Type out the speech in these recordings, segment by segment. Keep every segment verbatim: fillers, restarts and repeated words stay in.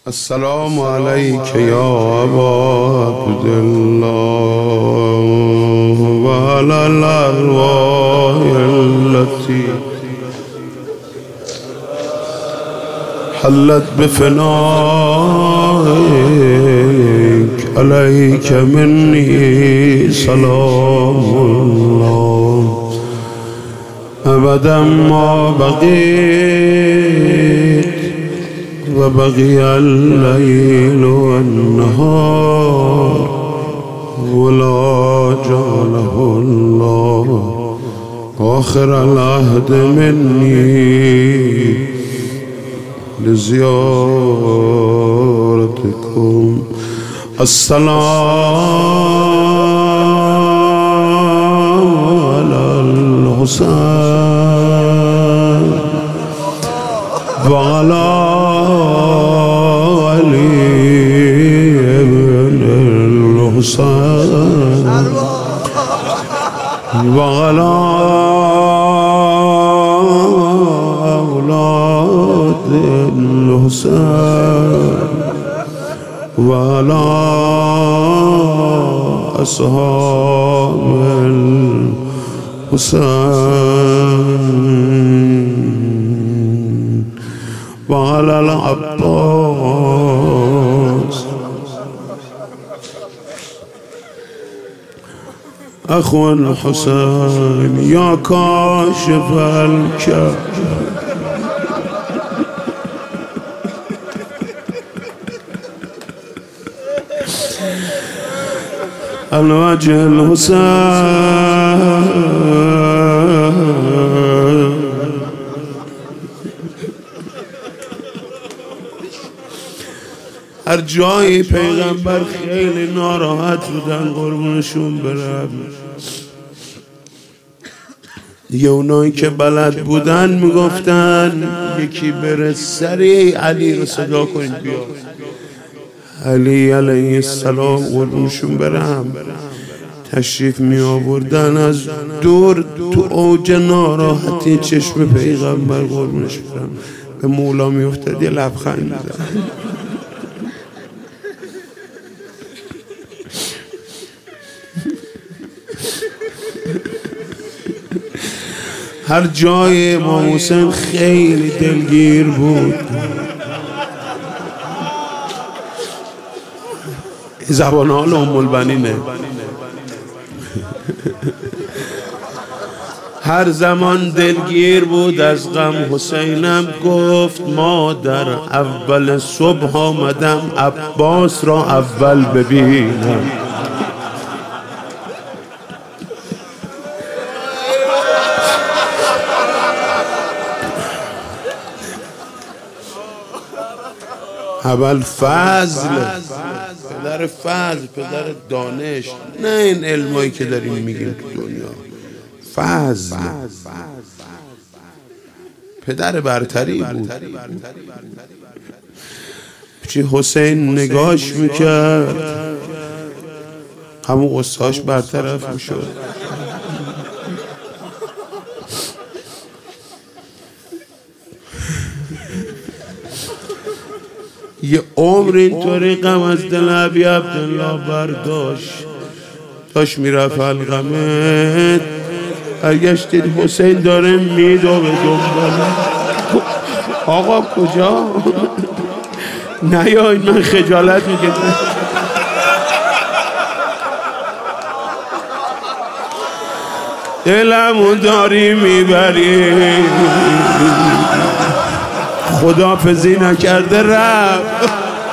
السلام عليك يا أبا عبد الله وعلى الأرواح التي حلت بفنائك عليك مني سلام الله أبدا ما بقيت وبقي الليل والنهار ولا جعله الله آخر العهد مني لزيارتكم. السلام على الحسين وعلى علي بن الحسين وعلى أولاد الحسين وعلى أصحاب الحسين وعلى العباس أخو الحسين يا كاشف الكرب عن وجه الحسين هر جایی پیغمبر خیلی ناراحت بودن قربونشون برم. دیگه اونایی که بلد بودن میگفتن یکی بره سریع علی رو صدا کنید بیا. علی علیه السلام قربونشون برم تشریف می آوردن از دور تو اوج ناراحتی چشم پیغمبر قربونش برم به مولا می افتاد یه لبخند میزد. هر جای امام حسین خیلی دلگیر بود. زبان حال ام البنینه. هر زمان دلگیر بود از غم حسینم گفت مادر اول صبح آمدم عباس را اول ببینم. اول فضل پدر فضل پدر دانش نه این علمایی که داریم میگیم تو دنیا. فضل پدر برتری بود. چی حسین نگاش میکرد همون قصهاش برطرف میشد. یه عمر اینطوری غم از دل ابی عبدالله برداشت داشت میرفت القمه برگشتید حسین داره میدوه دنباله. آقا کجا؟ نیاین من خجالت میکشم. دلمو داری میبری خداحافظی نکرده رفت.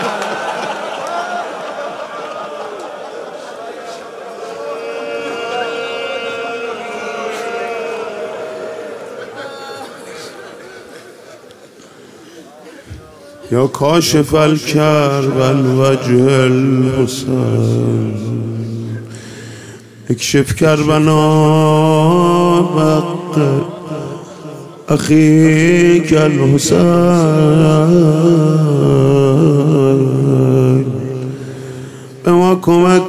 یا کاشف الکرب عن وجه الحسین اکشف کربنا بق أخيك الحسين بماكم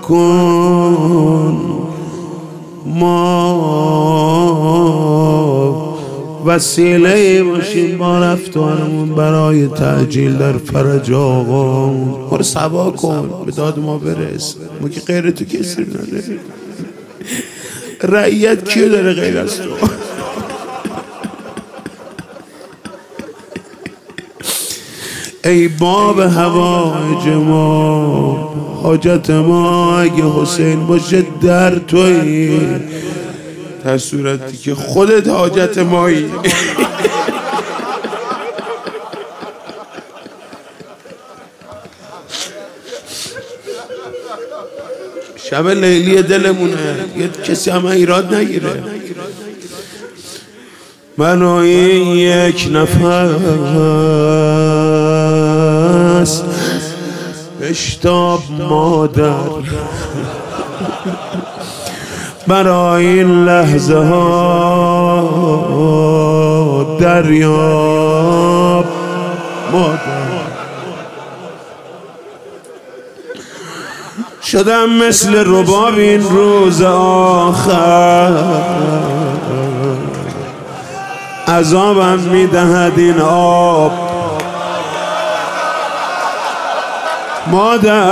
أكون ما وسیله باشیم با رفتارمون برای تعجیل در فرج آقا. ما رو سوا کن، به داد ما برس، ما که غیر تو کسی نداره. رعیت کیو داره غیر از تو؟ ای باب هوایج ما، حاجت ما اگه حسین باشه در تویی، در صورتی که خودت حاجت مایی. شب لیلی دلمونه، یه کسی هم ایراد نگیره. من و این یک نفس بشتاب مادر، برای این لحظه ها دریاب مادر. شدم مثل رباب این روز آخر، عذابم میدهد این آب مادر.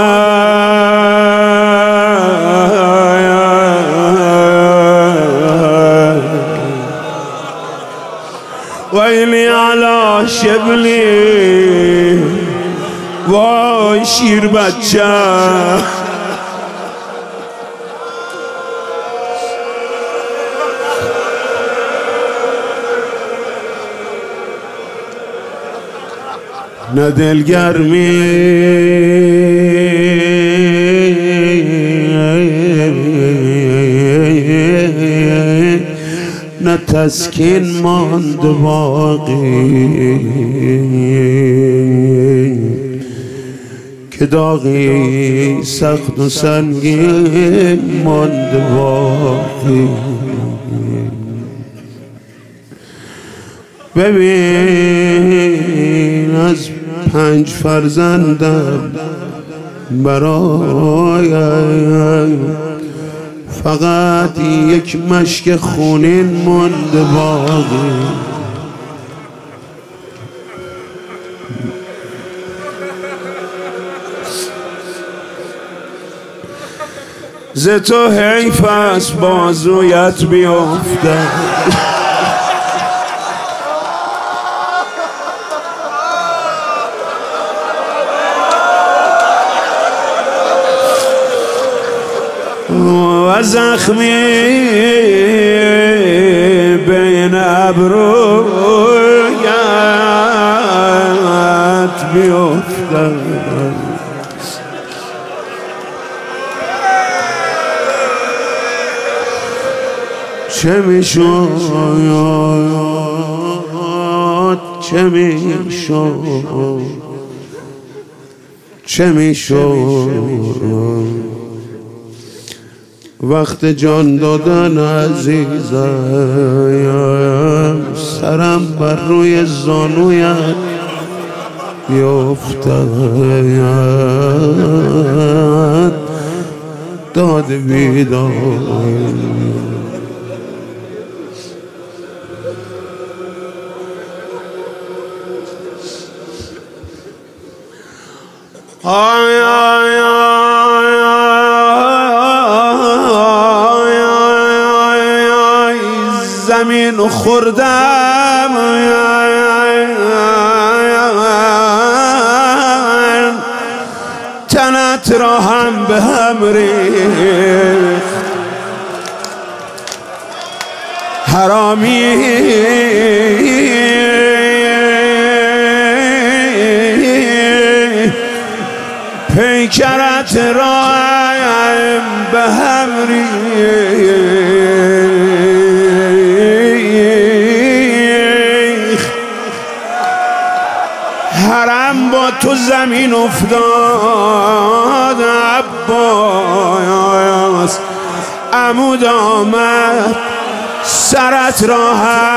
ویلی علی شبلی، وای شیر بچه. نه دلگرمی نه تسکین ماند باقی، که داغی سخت و سنگین ماند باقی. ببین از پنج فرزندم برای فقط یک مشک خونین مانده باقی. ز تو حیف است بازویت بیفته، و زخمی بین ابرویت بیفتد. چه میشد چه میشد چه میشد وقت جان دادن عزیزم، سرم بر روی زانویت بیفتد. داد بیداد آی آی آی زمین خوردم، تنت را هم به هم ریخت. حرامی پیکرت را به هم ریخت. حرم با تو زمین افتاد، عباس عمود آمد سرت را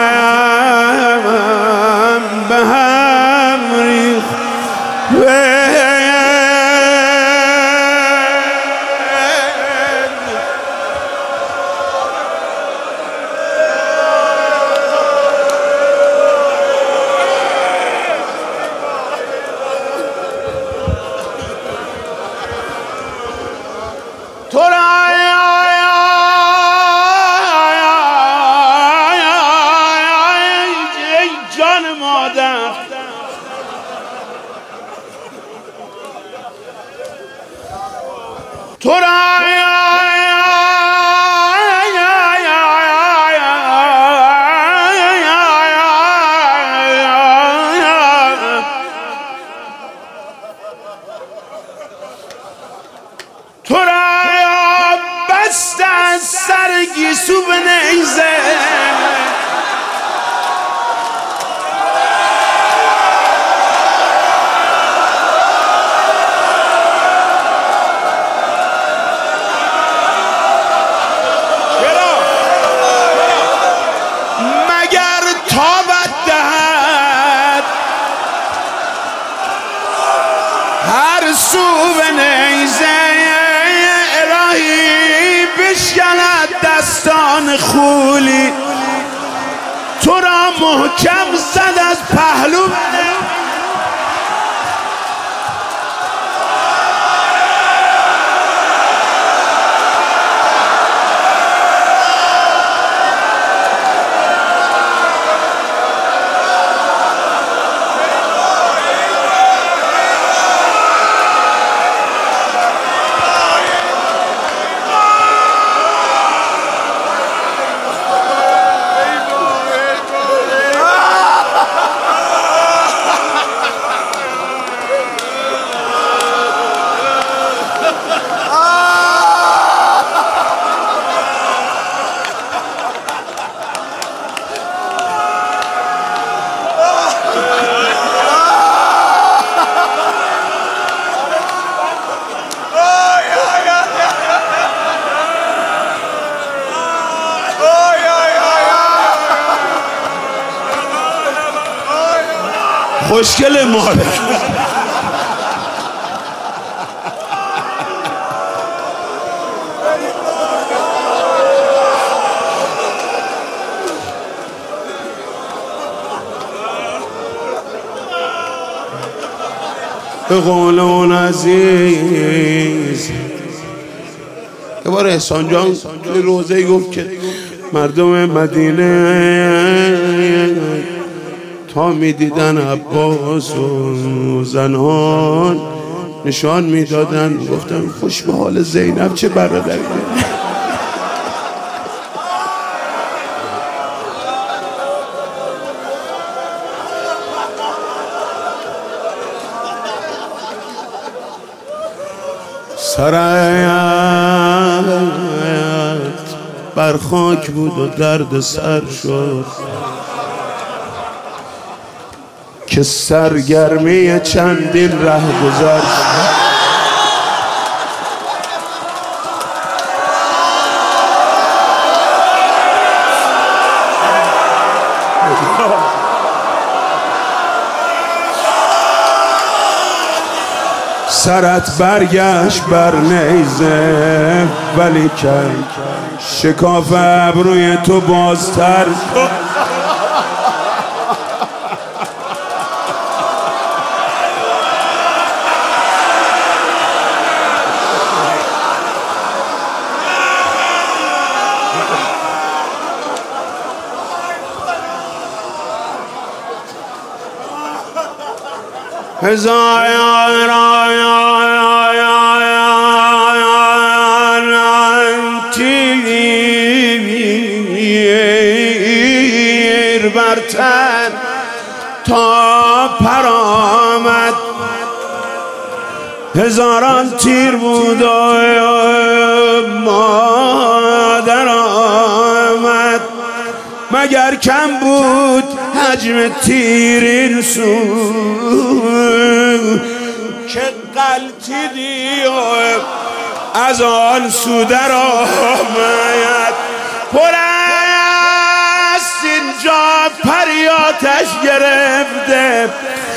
هم به هم ریخت. تو را ای جان مادر تو را تو را بست از سر گیسو به نیزه مگر تابت دهد هر سو به نیزه بشکند دستان خولی تو را محکم زد از پهلو خوشگل مادر به قول اون عزیز یه بار احسان جان روزه گفت که مردم مدینه تا می دیدن عباس و زنان نشان می دادن گفتن خوش به حال زینب چه برادری سرایت بر خاک بود و درد سر شد که سرگرمی چندین ره گذر سرت برگشت بر نیزه ولی کن شکاف ابروی تو بازتر هزاران تیر برتر تا پر آمد هزاران تیر بود و مادر آمد مگر کم بود حجم تیر این سو که غلطیدی و از آن سو در آمد پر است اینجا پری آتش گرفته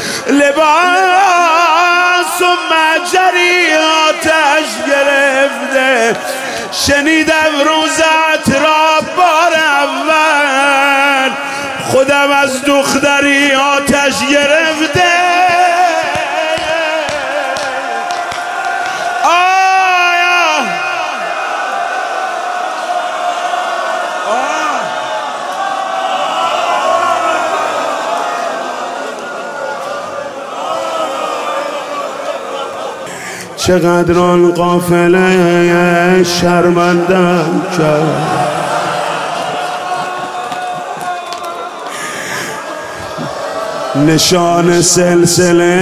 لباس و مجری آتش گرفته شنیدم روزت را بار اول خودم از دختری آتش گرفته آیا چقدر آن قافله شرمندم کرد. نشان سلسله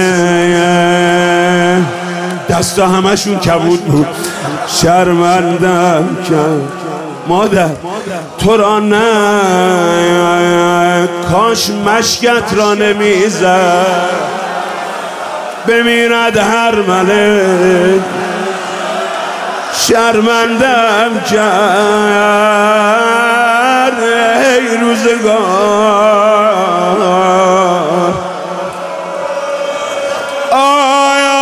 دستا همشون کبود بود. شرمندم کرد مادر تو را نه، کاش مشکت را نمیزد بمیرد هر ملک. شرمندم کرد ای روزگار. آی آی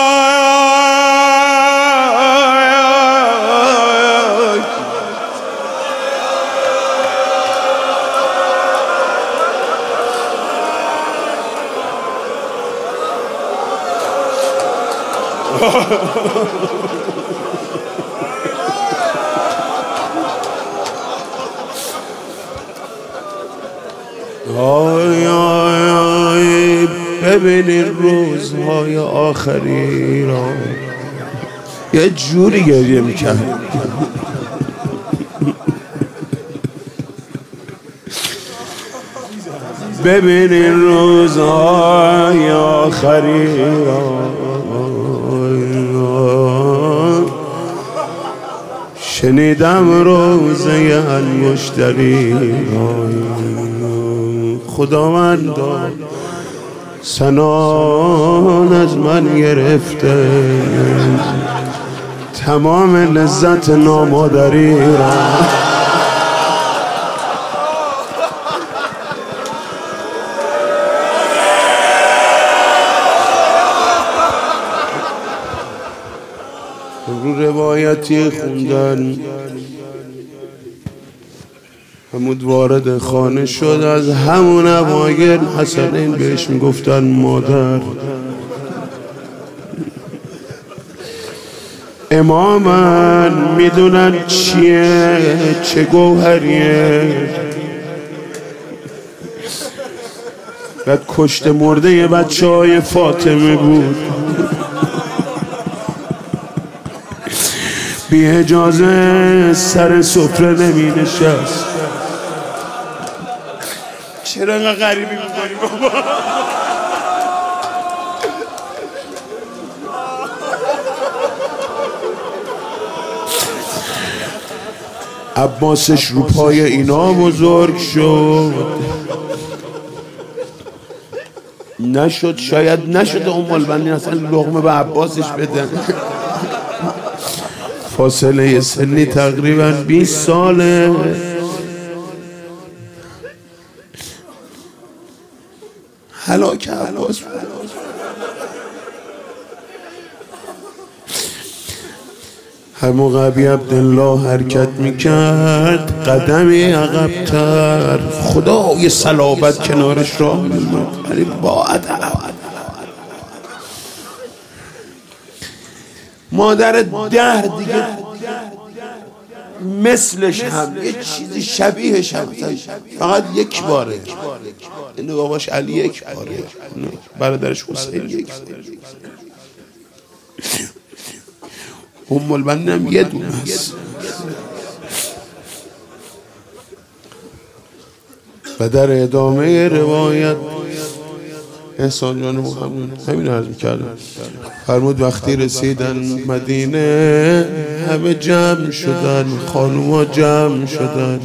آی آی آی ببینین روزهای آخری را. یه جوری گریه میکرد. ببینین روزهای آخری را. شنیدم روزه انگشتری خداوندا سنان از من گرفته تمام لذت نامادری را. رو روایتی خوندن حمود وارد خانه شد. از همون اوایل حسنین بهش میگفتن مادر. امامن میدونن چیه چه گوهریه. بعد کشته مرده یه بچه های فاطمه بود. بی اجازه سر سفره نمی نشست. چرا انقدر غریبی میکنی بابا؟ عباسش رو پای اینا بزرگ شد. نشد شاید نشده ام البنین اصلا لقمه به عباسش بدن. فاصله سنی تقریبا بیست ساله. هلاک عباس بود. هر موقع ابی عبدالله حرکت میکرد قدمی عقب‌تر. خدای صلابت کنارش راه می‌اومد ولی با ادب. مادر دهر دیگه مثلش هم یه چیزی شبیهش هم فقط یک باره. این باباش علی یک باره، برادرش حسین یک باره. ام البنین هم یه دونه هست. و در ادامه روایت احسان جان محمد همین عرض میکردم. فرمود وقتی رسیدن مدینه همه جمع شدن، خانوما جمع شدن.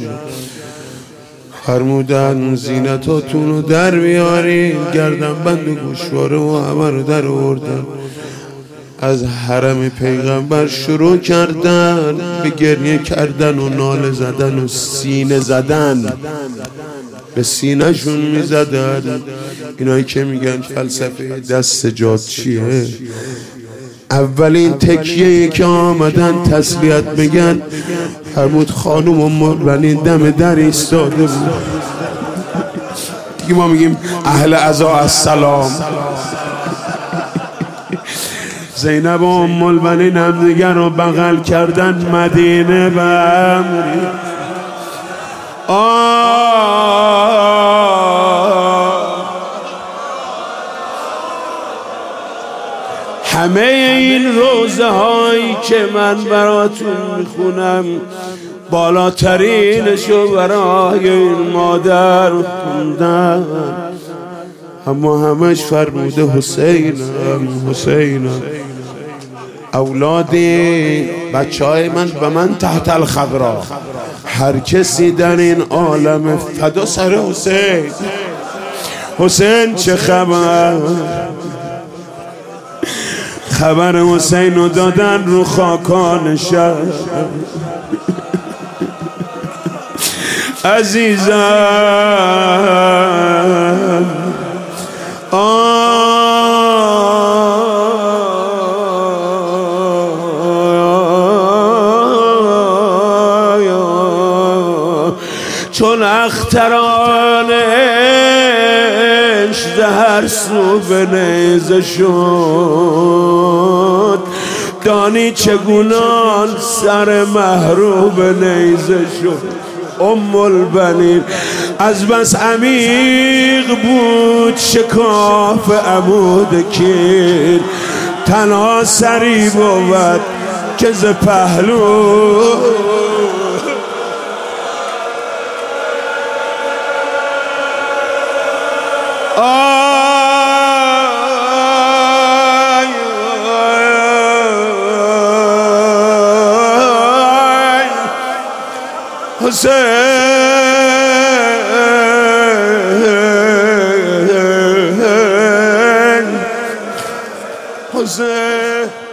فرمودن زینتاتون رو در بیارین. گردن بند و گوشواره و همه رو در آوردن. از حرم پیغمبر شروع کردن به گریه کردن و ناله زدن و سینه زدن. به سینه شون می زدن. اینایی که میگن فلسفه دست سجاد چیه، اولین تکیه‌ای که آمدن تسلیت بگن فرمود خانم ام البنین دم در ایستاده بود. دیگه ما میگیم اهل عزا السلام. زینب و ام البنین هم دیگر رو بغل کردن. مدینه بمری همه این روزه هایی که من براتون میخونم بالاترینشو برای این مادر خوندم، اما همش فرموده حسینم حسینم. اولادی بچه های من به من تحت الخضرا، هر کسی در این عالم فدا سر حسین. حسین چه خبر؟ خبر حسین رو دادن رو خاکان شهر. عزیزم چون اخترانش زهر سو به نیزه شد، دانی چگونان سر محروب نیزه شد. ام البنین از بس عمیق بود شکاف عمود کین، تنها سری بود که ز پهلو حسین حسین